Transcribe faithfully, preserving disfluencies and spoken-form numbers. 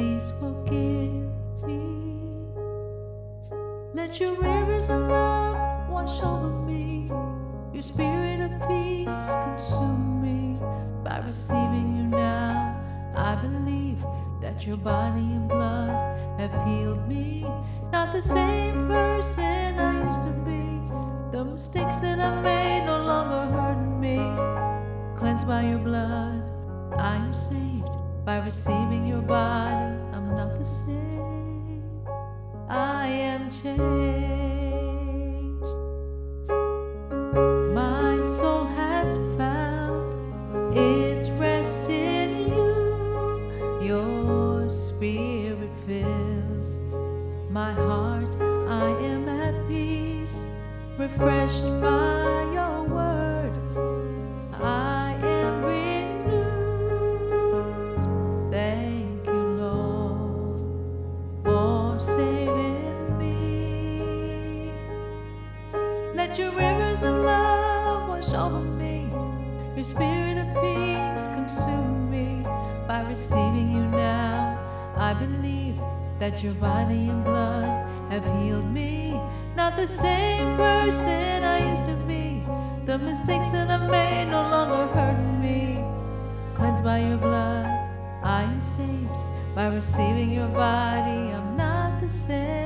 Please forgive me. Let your rivers of love wash over me. Your spirit of peace consume me. By receiving you now, I believe that your body and blood have healed me. Not the same person I used to be. The mistakes that I made no longer hurt me. Cleansed by your blood, I am saved. By receiving your body, I'm not the same. I am changed. My soul has found its rest in you. Your spirit fills my heart. I am at peace, refreshed by your word. I am renewed. Thank you, Lord, for saving me. Let your rivers of love wash over me. Your spirit of peace consume me. By receiving you now, I believe that your body and blood have healed me. Not the same person I used to be. The mistakes that I made no longer hurt me. Cleansed by your blood, I am saved. By receiving your body, I'm not the same.